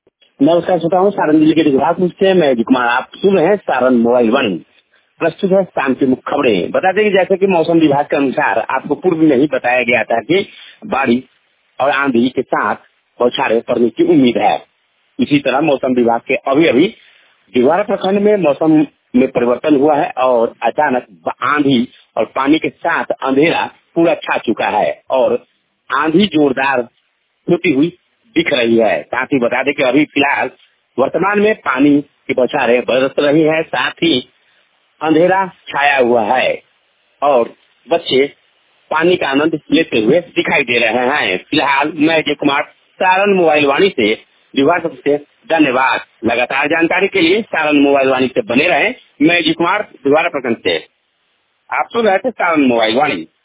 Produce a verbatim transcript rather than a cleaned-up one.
नमस्कार श्रोता हूँ सारण जिले के रिघापुर से मैं अजय कुमार। आप सुन रहे हैं सारण मोबाइल वन। प्रस्तुत है शाम की मुख्य खबरें। बता दें कि जैसे कि मौसम विभाग के अनुसार आपको पूर्व में ही बताया गया था कि बारिश और आंधी के साथ बौछारें पड़ने की उम्मीद है। इसी तरह मौसम विभाग के अभी अभी दिवारा प्रखंड में मौसम में परिवर्तन हुआ है और अचानक आंधी और पानी के साथ अंधेरा पूरा छा चुका है और आंधी जोरदार होती हुई दिख रही है। साथ ही बता दें कि अभी फिलहाल वर्तमान में पानी की बौछारें बरस रही है, साथ ही अंधेरा छाया हुआ है और बच्चे पानी का आनंद लेते हुए दिखाई दे रहे हैं। फिलहाल मैं अजय कुमार सारण मोबाइल वाणी से विभाग से धन्यवाद। लगातार जानकारी के लिए सारण मोबाइल वाणी से बने रहें। मैं अजय कुमार द्वारा प्रखंड से। आप सुन रहे थे सारण मोबाइल वाणी।